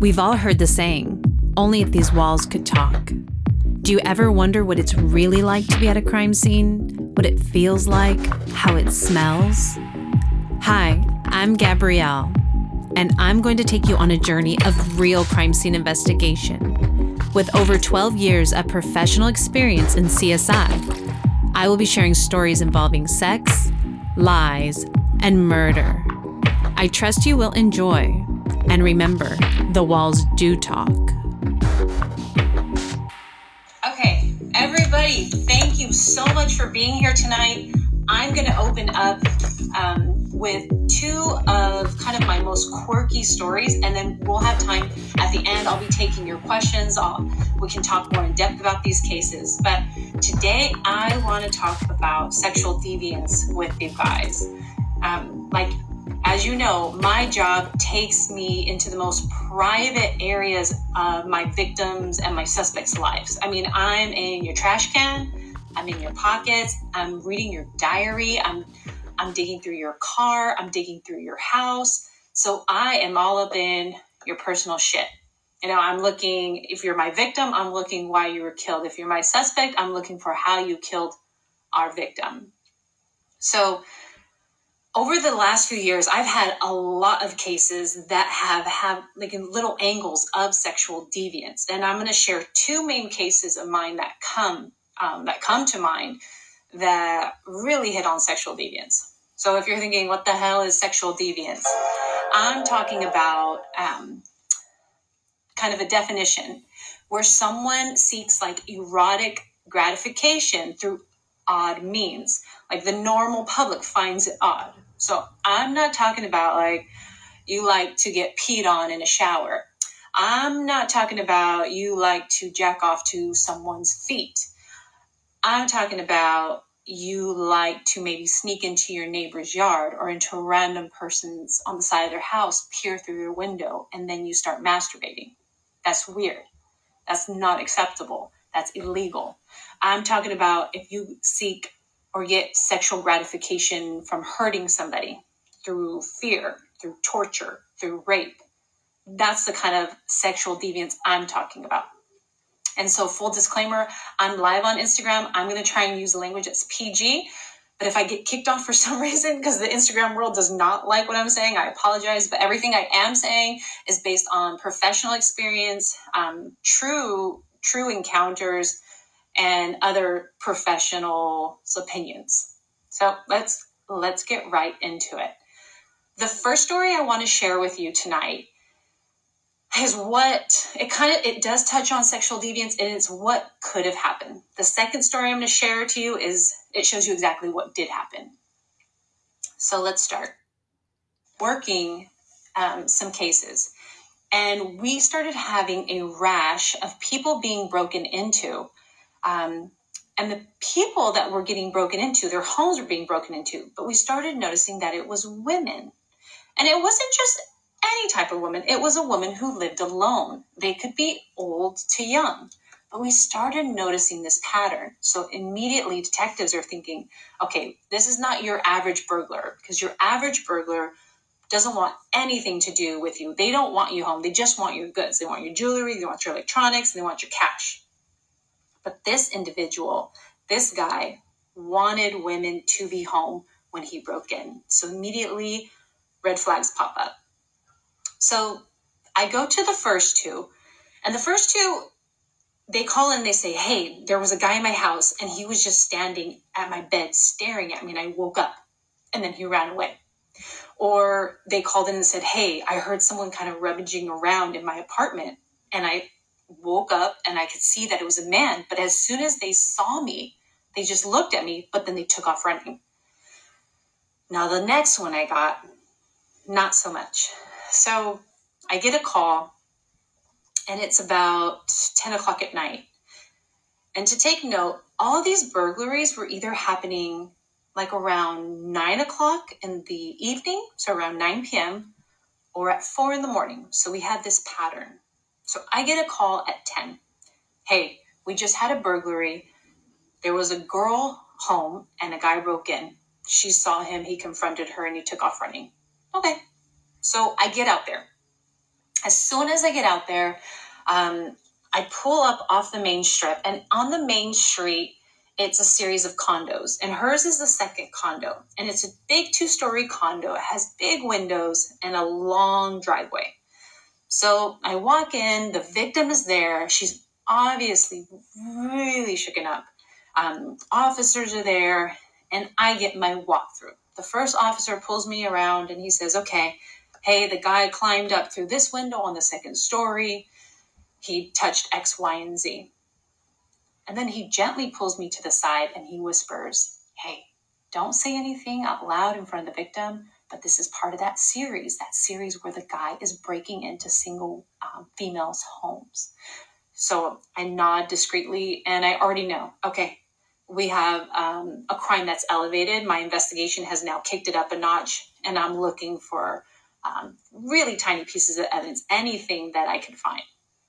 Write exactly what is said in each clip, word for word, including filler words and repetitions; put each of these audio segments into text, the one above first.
We've all heard the saying, only if these walls could talk. Do you ever wonder what it's really like to be at a crime scene? What it feels like? How it smells? Hi, I'm Gabrielle, and I'm going to take you on a journey of real crime scene investigation. With over twelve years of professional experience in C S I, I will be sharing stories involving sex, lies, and murder. I trust you will enjoy. And remember, the walls do talk. Okay, everybody, thank you so much for being here tonight. I'm going to open up um, with two of kind of my most quirky stories, and then we'll have time at the end. I'll be taking your questions. I'll, we can talk more in depth about these cases. But today, I want to talk about sexual deviance with you guys. Um, like, as you know, my job takes me into the most private areas of my victims and my suspects' lives. I mean, I'm in your trash can, I'm in your pockets, I'm reading your diary, I'm I'm digging through your car, I'm digging through your house. So I am all up in your personal shit. You know, I'm looking, if you're my victim, I'm looking why you were killed. If you're my suspect, I'm looking for how you killed our victim. So over the last few years, I've had a lot of cases that have have like little angles of sexual deviance, and I'm going to share two main cases of mine that come um, that come to mind that really hit on sexual deviance. So, if you're thinking, "What the hell is sexual deviance?" I'm talking about um, kind of a definition where someone seeks like erotic gratification through odd means, like the normal public finds it odd. So I'm not talking about like you like to get peed on in a shower. I'm not talking about you like to jack off to someone's feet. I'm talking about you like to maybe sneak into your neighbor's yard or into a random person's on the side of their house, peer through their window, and then you start masturbating. That's weird. That's not acceptable. That's illegal. I'm talking about if you seek or get sexual gratification from hurting somebody through fear, through torture, through rape. That's the kind of sexual deviance I'm talking about. And so full disclaimer, I'm live on Instagram. I'm going to try and use language that's P G. But if I get kicked off for some reason, because the Instagram world does not like what I'm saying, I apologize. But everything I am saying is based on professional experience, um, true, true encounters, and other professionals' opinions. So let's let's get right into it. The first story I want to share with you tonight is what it kind of it does touch on sexual deviance, and it's what could have happened. The second story I'm going to share to you is it shows you exactly what did happen. So let's start working um, some cases, and we started having a rash of people being broken into. Um, and the people that were getting broken into, their homes were being broken into. But we started noticing that it was women. And it wasn't just any type of woman. It was a woman who lived alone. They could be old to young. But we started noticing this pattern. So immediately detectives are thinking, okay, this is not your average burglar, because your average burglar doesn't want anything to do with you. They don't want you home. They just want your goods. They want your jewelry. They want your electronics. And they want your cash. But this individual, this guy, wanted women to be home when he broke in. So immediately, red flags pop up. So I go to the first two, and the first two, they call in and they say, hey, there was a guy in my house, and he was just standing at my bed staring at me, and I woke up, and then he ran away. Or they called in and said, hey, I heard someone kind of rummaging around in my apartment, and I woke up and I could see that it was a man. But as soon as they saw me, they just looked at me, but then they took off running. Now, the next one I got, not so much. So I get a call, and it's about ten o'clock at night. And to take note, all of these burglaries were either happening like around nine o'clock in the evening, so around nine p.m., or at four in the morning. So we had this pattern. So I get a call at ten. Hey, we just had a burglary. There was a girl home and a guy broke in. She saw him, he confronted her, and he took off running. Okay. So I get out there. As soon as I get out there, um, I pull up off the main strip, and on the main street, it's a series of condos, and hers is the second condo, and it's a big two-story condo. It has big windows and a long driveway. So I walk in, the victim is there. She's obviously really shaken up. Um, officers are there, and I get my walkthrough. The first officer pulls me around, and he says, okay, hey, the guy climbed up through this window on the second story. He touched X, Y, and Z. And then he gently pulls me to the side and he whispers, hey, don't say anything out loud in front of the victim, but this is part of that series, that series where the guy is breaking into single um, females' homes. So I nod discreetly, and I already know, okay, we have um, a crime that's elevated. My investigation has now kicked it up a notch, and I'm looking for um, really tiny pieces of evidence, anything that I can find.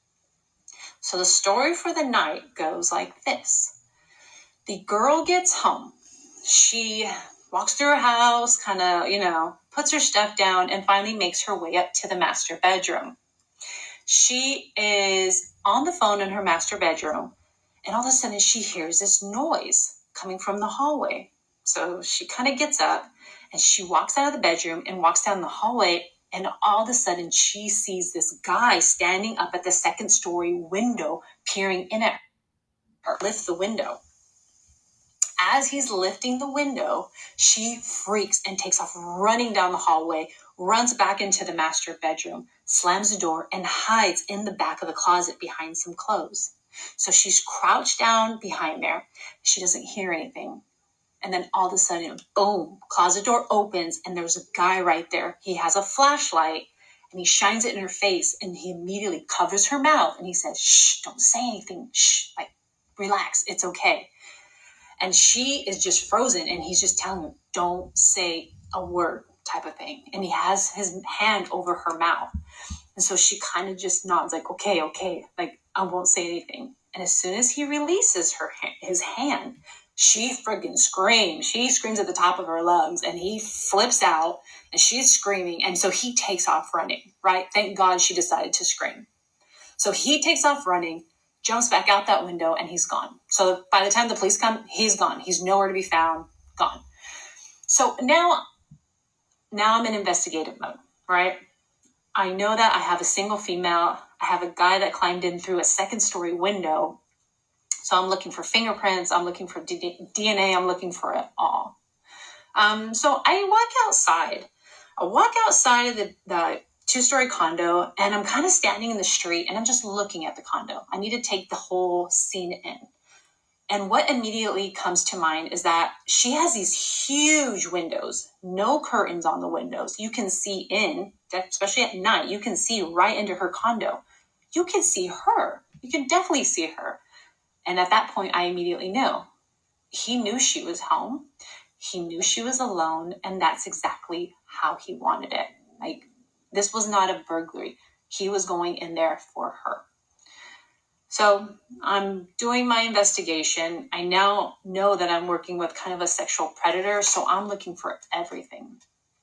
So the story for the night goes like this. The girl gets home. She walks through her house, kind of, you know, puts her stuff down, and finally makes her way up to the master bedroom. She is on the phone in her master bedroom, and all of a sudden she hears this noise coming from the hallway. So she kind of gets up, and she walks out of the bedroom and walks down the hallway. And all of a sudden, she sees this guy standing up at the second story window, peering in at her. Lift the window. As he's lifting the window, she freaks and takes off running down the hallway, runs back into the master bedroom, slams the door, and hides in the back of the closet behind some clothes. So she's crouched down behind there. She doesn't hear anything. And then all of a sudden, boom, closet door opens, and there's a guy right there. He has a flashlight, and he shines it in her face, and he immediately covers her mouth, and he says, shh, don't say anything. Shh, like, relax, it's okay. And she is just frozen, and he's just telling her, don't say a word type of thing. And he has his hand over her mouth. And so she kind of just nods, like, okay, okay, like, I won't say anything. And as soon as he releases her his hand, she friggin' screams. She screams at the top of her lungs, and he flips out, and she's screaming. And so he takes off running, right? Thank God she decided to scream. So he takes off running, jumps back out that window, and he's gone. So by the time the police come, he's gone. He's nowhere to be found, gone. So now, now I'm in investigative mode, right? I know that I have a single female. I have a guy that climbed in through a second story window. So I'm looking for fingerprints, I'm looking for D N A, I'm looking for it all. Um, so I walk outside. I walk outside of the, the two-story condo, and I'm kind of standing in the street, and I'm just looking at the condo. I need to take the whole scene in. And what immediately comes to mind is that she has these huge windows, no curtains on the windows. You can see in, especially at night, you can see right into her condo. You can see her. You can definitely see her. And at that point, I immediately knew. He knew she was home. He knew she was alone. And that's exactly how he wanted it. Like, this was not a burglary. He was going in there for her. So I'm doing my investigation. I now know that I'm working with kind of a sexual predator. So I'm looking for everything.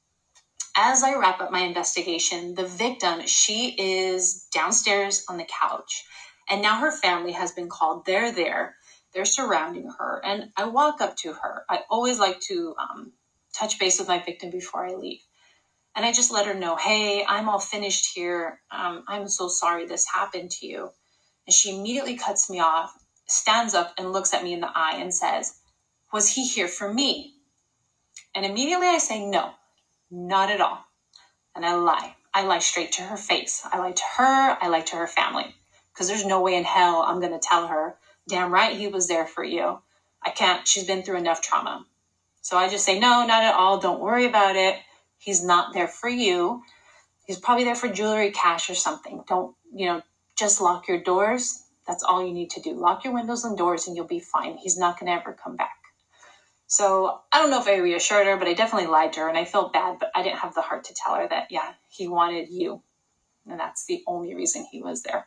As I wrap up my investigation, the victim, she is downstairs on the couch. And now her family has been called. They're there. They're surrounding her. And I walk up to her. I always like to um, touch base with my victim before I leave. And I just let her know, hey, I'm all finished here. Um, I'm so sorry this happened to you. And she immediately cuts me off, stands up and looks at me in the eye and says, was he here for me? And immediately I say, no, not at all. And I lie. I lie straight to her face. I lie to her. I lie to her family. Because there's no way in hell I'm going to tell her, damn right, he was there for you. I can't. She's been through enough trauma. So I just say, no, not at all. Don't worry about it. He's not there for you. He's probably there for jewelry, cash, or something. Don't, you know, just lock your doors. That's all you need to do. Lock your windows and doors and you'll be fine. He's not going to ever come back. So I don't know if I reassured her, but I definitely lied to her. And I felt bad, but I didn't have the heart to tell her that, yeah, he wanted you. And that's the only reason he was there.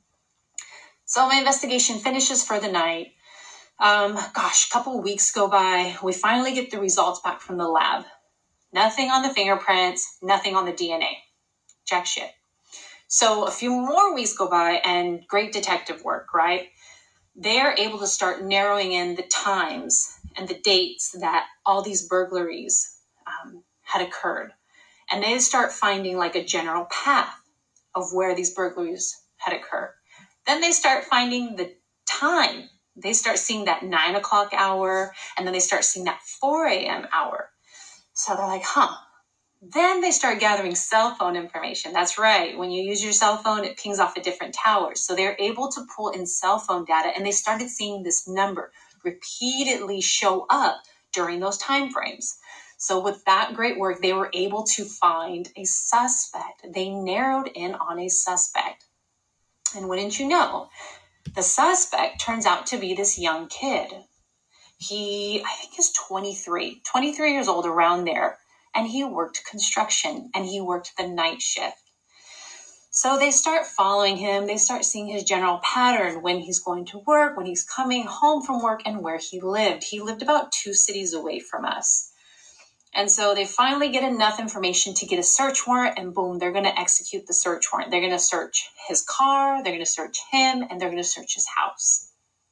So my investigation finishes for the night. Um, gosh, a couple of weeks go by. We finally get the results back from the lab. Nothing on the fingerprints, nothing on the D N A. Jack shit. So a few more weeks go by and great detective work, right? They're able to start narrowing in the times and the dates that all these burglaries um, had occurred. And they start finding like a general path of where these burglaries had occurred. Then they start finding the time. They start seeing that nine o'clock hour, and then they start seeing that four a.m. hour. So they're like, huh. Then they start gathering cell phone information. That's right. When you use your cell phone, it pings off at different towers. So they're able to pull in cell phone data, and they started seeing this number repeatedly show up during those time frames. So with that great work, they were able to find a suspect. They narrowed in on a suspect. And wouldn't you know, the suspect turns out to be this young kid. He, I think, is twenty-three, twenty-three years old, around there. And he worked construction, and he worked the night shift. So they start following him. They start seeing his general pattern, when he's going to work, when he's coming home from work, and where he lived. He lived about two cities away from us. And so they finally get enough information to get a search warrant, and boom, they're going to execute the search warrant. They're going to search his car, they're going to search him, and they're going to search his house.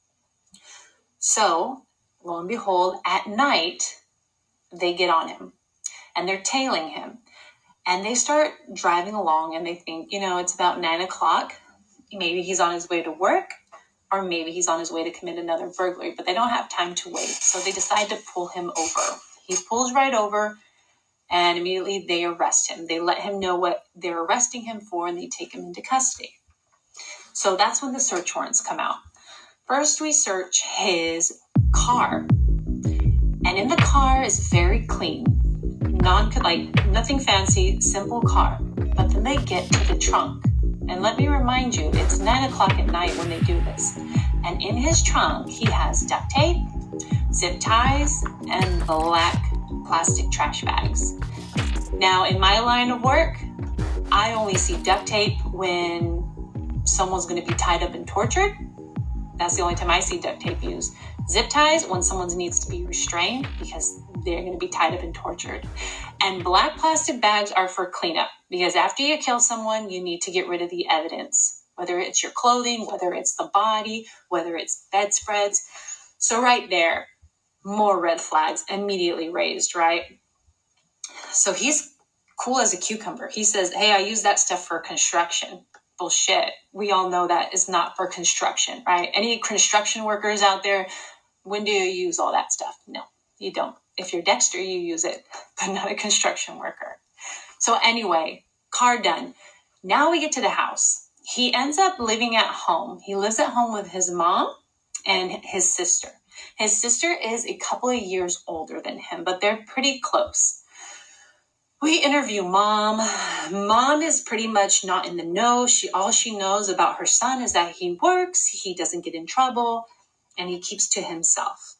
So, lo and behold, at night, they get on him, and they're tailing him. And they start driving along, and they think, you know, it's about nine o'clock. Maybe he's on his way to work, or maybe he's on his way to commit another burglary, but they don't have time to wait. So they decide to pull him over. He pulls right over, and immediately they arrest him. They let him know what they're arresting him for, and they take him into custody. So that's when the search warrants come out. First, we search his car. And in the car is very clean. Non, like, nothing fancy, simple car. But then they get to the trunk. And let me remind you, it's nine o'clock at night when they do this. And in his trunk, he has duct tape, zip ties, and black plastic trash bags. Now, in my line of work, I only see duct tape when someone's going to be tied up and tortured. That's the only time I see duct tape used. Zip ties when someone needs to be restrained because they're going to be tied up and tortured. And black plastic bags are for cleanup, because after you kill someone, you need to get rid of the evidence, whether it's your clothing, whether it's the body, whether it's bedspreads. So right there, more red flags immediately raised, right? So he's cool as a cucumber. He says, hey, I use that stuff for construction. Bullshit. We all know that is not for construction, right? Any construction workers out there, when do you use all that stuff? No, you don't. If you're Dexter, you use it, but not a construction worker. So anyway, car done. Now we get to the house. He ends up living at home. He lives at home with his mom and his sister. His sister is a couple of years older than him, but they're pretty close. We interview mom. Mom is pretty much not in the know. She, all she knows about her son is that he works, he doesn't get in trouble, and he keeps to himself.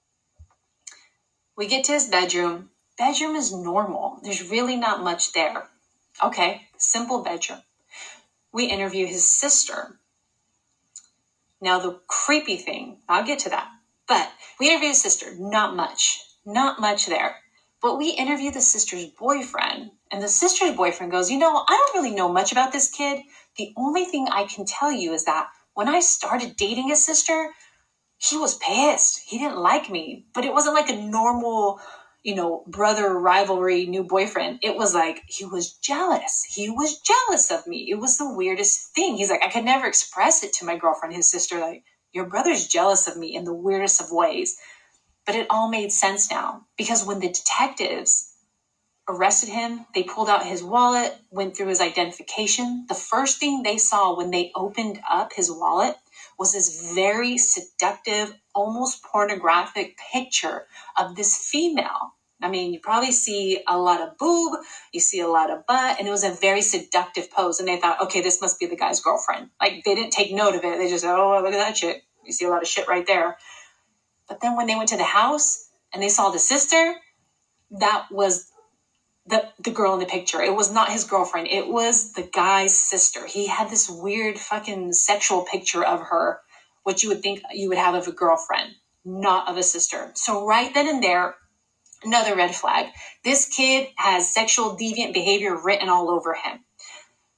We get to his bedroom. Bedroom is normal. There's really not much there. Okay, simple bedroom. We interview his sister. Now the creepy thing, I'll get to that, but we interview his sister. Not much, not much there. But we interview the sister's boyfriend, and the sister's boyfriend goes, you know, I don't really know much about this kid. The only thing I can tell you is that when I started dating his sister, he was pissed. He didn't like me, but it wasn't like a normal, you know, brother rivalry, new boyfriend. It was like, he was jealous. He was jealous of me. It was the weirdest thing. He's like, I could never express it to my girlfriend, his sister, like, your brother's jealous of me in the weirdest of ways. But it all made sense now, because when the detectives arrested him, they pulled out his wallet, went through his identification. The first thing they saw when they opened up his wallet was this very seductive, almost pornographic picture of this female. I mean, you probably see a lot of boob, you see a lot of butt, and it was a very seductive pose. And they thought, okay, this must be the guy's girlfriend. Like, they didn't take note of it. They just said, oh, look at that shit. You see a lot of shit right there. But then when they went to the house and they saw the sister, that was the, the girl in the picture. It was not his girlfriend. It was the guy's sister. He had this weird fucking sexual picture of her, which you would think you would have of a girlfriend, not of a sister. So right then and there, another red flag. This kid has sexual deviant behavior written all over him.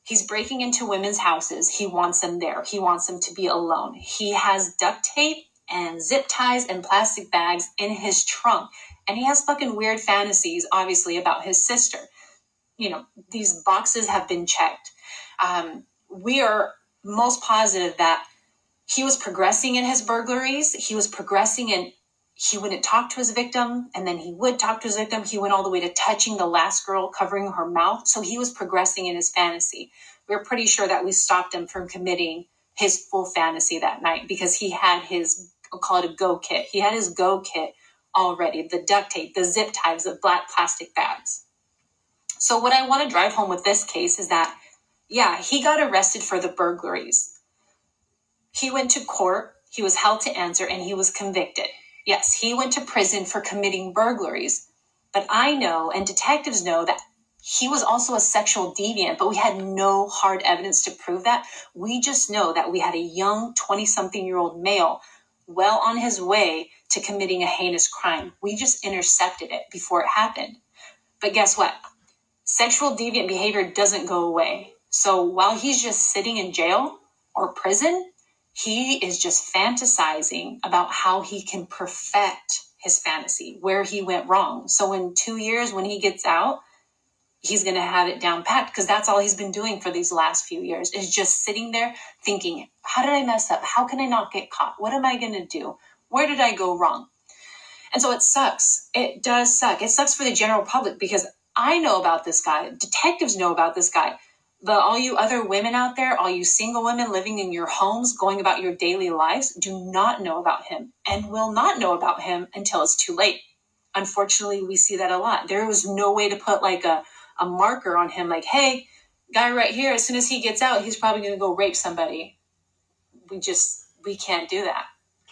He's breaking into women's houses. He wants them there. He wants them to be alone. He has duct tape and zip ties and plastic bags in his trunk. And he has fucking weird fantasies, obviously, about his sister. You know, these boxes have been checked. Um, we are most positive that he was progressing in his burglaries. He was progressing in, he wouldn't talk to his victim, and then he would talk to his victim. He went all the way to touching the last girl, covering her mouth. So he was progressing in his fantasy. We're pretty sure that we stopped him from committing his full fantasy that night because he had his, I'll call it a go kit. He had his go kit already, the duct tape, the zip ties, the black plastic bags. So what I want to drive home with this case is that, yeah, he got arrested for the burglaries. He went to court, he was held to answer, and he was convicted. Yes, he went to prison for committing burglaries. But I know, and detectives know, that he was also a sexual deviant, but we had no hard evidence to prove that. We just know that we had a young twenty-something-year-old male well on his way to committing a heinous crime. We just intercepted it before it happened. But guess what? Sexual deviant behavior doesn't go away. So while he's just sitting in jail or prison, he is just fantasizing about how he can perfect his fantasy, where he went wrong. So in two years, when he gets out, he's going to have it down packed because that's all he's been doing for these last few years is just sitting there thinking, how did I mess up? How can I not get caught? What am I going to do? Where did I go wrong? And so it sucks. It does suck. It sucks for the general public because I know about this guy. Detectives know about this guy. But all you other women out there, all you single women living in your homes, going about your daily lives, do not know about him and will not know about him until it's too late. Unfortunately, we see that a lot. There was no way to put like a, a marker on him, like, hey, guy right here, as soon as he gets out, he's probably going to go rape somebody. We just, we can't do that.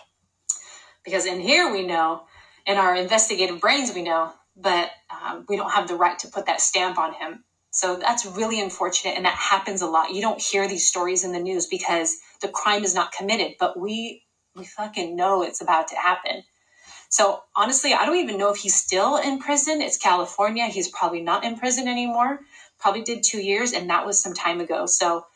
Because in here we know, in our investigative brains we know, but um, we don't have the right to put that stamp on him. So that's really unfortunate, and that happens a lot. You don't hear these stories in the news because the crime is not committed, but we we fucking know it's about to happen. So honestly, I don't even know if he's still in prison. It's California. He's probably not in prison anymore. Probably did two years, and that was some time ago. So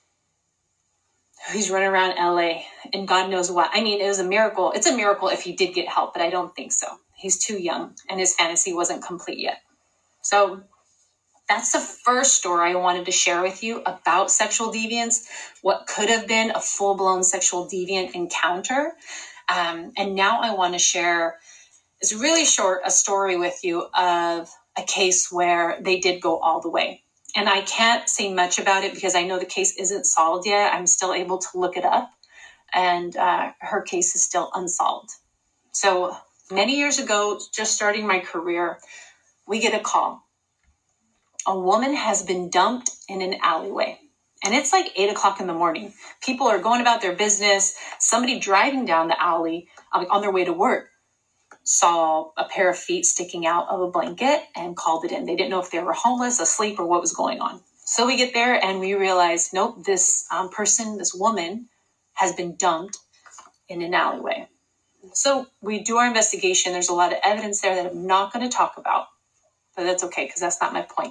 he's running around L A, and God knows what. I mean, it was a miracle. It's a miracle if he did get help, but I don't think so. He's too young, and his fantasy wasn't complete yet. So that's the first story I wanted to share with you about sexual deviance, what could have been a full-blown sexual deviant encounter. Um, and now I want to share, it's really short, a story with you of a case where they did go all the way. And I can't say much about it because I know the case isn't solved yet. I'm still able to look it up, and uh, her case is still unsolved. So many years ago, just starting my career, we get a call. A woman has been dumped in an alleyway. And it's like eight o'clock in the morning. People are going about their business. Somebody driving down the alley on their way to work saw a pair of feet sticking out of a blanket and called it in. They didn't know if they were homeless, asleep, or what was going on. So we get there and we realize, nope, this um, person, this woman has been dumped in an alleyway. So we do our investigation. There's a lot of evidence there that I'm not going to talk about, but that's okay because that's not my point.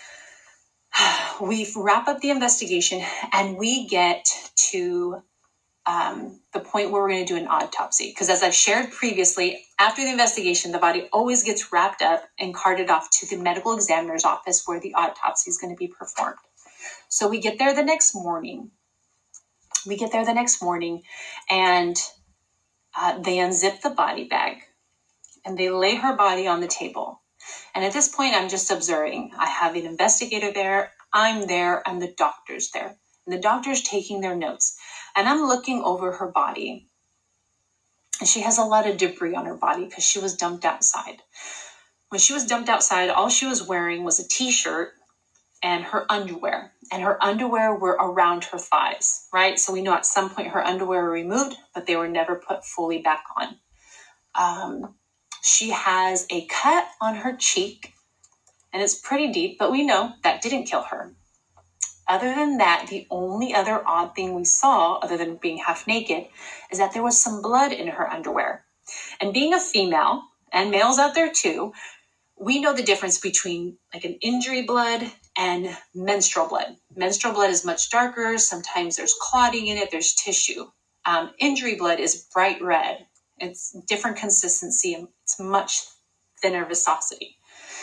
We wrap up the investigation and we get to um, the point where we're going to do an autopsy. Because as I've shared previously, after the investigation, the body always gets wrapped up and carted off to the medical examiner's office where the autopsy is going to be performed. So we get there the next morning. We get there the next morning and uh, they unzip the body bag and they lay her body on the table. And at this point, I'm just observing. I have an investigator there. I'm there, and the doctor's there. And the doctor's taking their notes. And I'm looking over her body. And she has a lot of debris on her body because she was dumped outside. When she was dumped outside, all she was wearing was a t-shirt and her underwear. And her underwear were around her thighs, right? So we know at some point her underwear were removed, but they were never put fully back on. Um... She has a cut on her cheek, and it's pretty deep, but we know that didn't kill her. Other than that, the only other odd thing we saw, other than being half naked, is that there was some blood in her underwear. And being a female, and males out there too, we know the difference between like an injury blood and menstrual blood. menstrual blood is much darker. Sometimes there's clotting in it. There's tissue. Um, injury blood is bright red. It's different consistency and it's much thinner viscosity.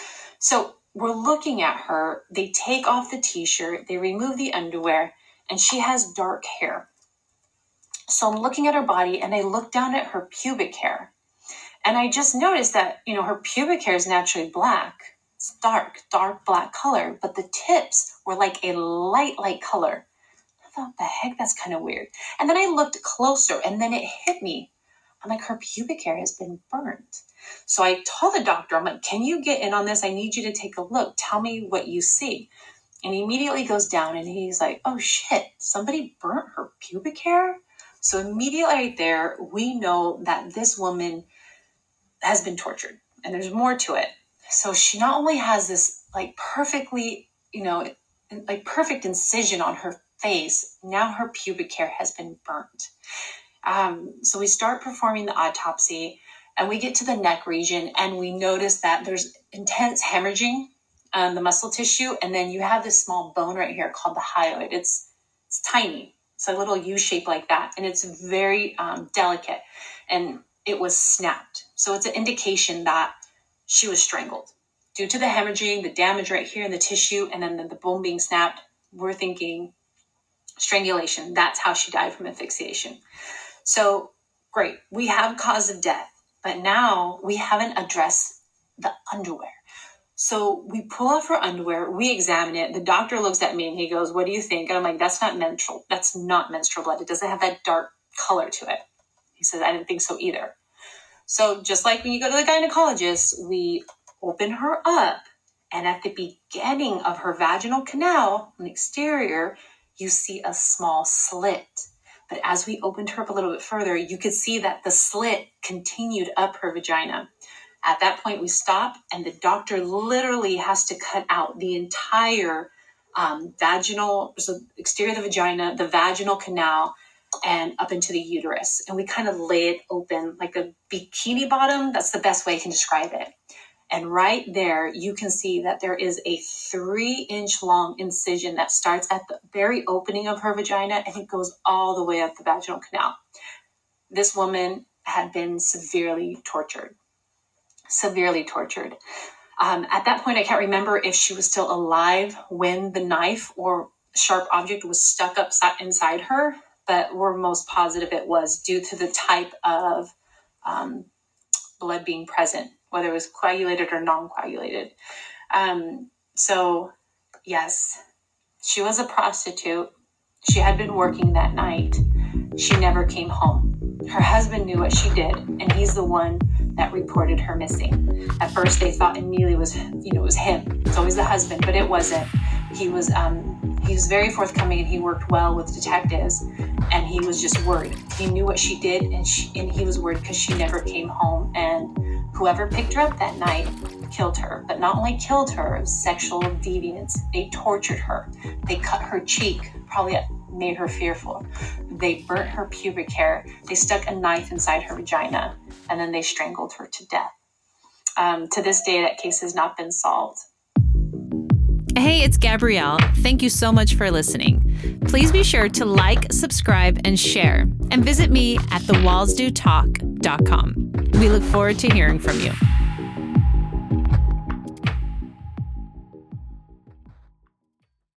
So we're looking at her. They take off the t-shirt, they remove the underwear, and she has dark hair. So I'm looking at her body and I look down at her pubic hair. And I just noticed that, you know, her pubic hair is naturally black. It's dark, dark black color, but the tips were like a light, light color. I thought, the heck, that's kind of weird. And then I looked closer and then it hit me. I'm like, her pubic hair has been burnt. So I told the doctor, I'm like, can you get in on this? I need you to take a look. Tell me what you see. And he immediately goes down and he's like, oh shit, somebody burnt her pubic hair? So immediately right there, we know that this woman has been tortured and there's more to it. So she not only has this like perfectly, you know, like perfect incision on her face, now her pubic hair has been burnt. Um, so we start performing the autopsy and we get to the neck region and we notice that there's intense hemorrhaging on the muscle tissue. And then you have this small bone right here called the hyoid. It's, it's tiny. It's a little U shape like that. And it's very um, delicate and it was snapped. So it's an indication that she was strangled due to the hemorrhaging, the damage right here in the tissue, and then the, the bone being snapped. We're thinking strangulation. That's how she died from asphyxiation. So great. We have cause of death, but now we haven't addressed the underwear. So we pull off her underwear, we examine it. The doctor looks at me and he goes, what do you think? And I'm like, that's not menstrual. That's not menstrual blood. It doesn't have that dark color to it. He says, I didn't think so either. So just like when you go to the gynecologist, we open her up. And at the beginning of her vaginal canal, on the exterior, you see a small slit. But as we opened her up a little bit further, you could see that the slit continued up her vagina. At that point, we stop, and the doctor literally has to cut out the entire um, vaginal, so exterior of the vagina, the vaginal canal, and up into the uterus. And we kind of lay it open like a bikini bottom. That's the best way I can describe it. And right there, you can see that there is a three inch long incision that starts at the very opening of her vagina and it goes all the way up the vaginal canal. This woman had been severely tortured, severely tortured. Um, at that point, I can't remember if she was still alive when the knife or sharp object was stuck up inside her, but we're most positive it was due to the type of um, blood being present, whether it was coagulated or non-coagulated. Um, so yes, she was a prostitute. She had been working that night. She never came home. Her husband knew what she did, and he's the one that reported her missing. At first, they thought immediately it was, you know, it was him. It's always the husband, but it wasn't. He was, um, he was very forthcoming, and he worked well with detectives, and he was just worried. He knew what she did, and she, and he was worried because she never came home, and whoever picked her up that night killed her. But not only killed her, sexual deviance. They tortured her. They cut her cheek, probably made her fearful. They burnt her pubic hair. They stuck a knife inside her vagina, and then they strangled her to death. Um, to this day, that case has not been solved. Hey, it's Gabrielle. Thank you so much for listening. Please be sure to like, subscribe, and share, and visit me at the walls do talk dot com. We look forward to hearing from you.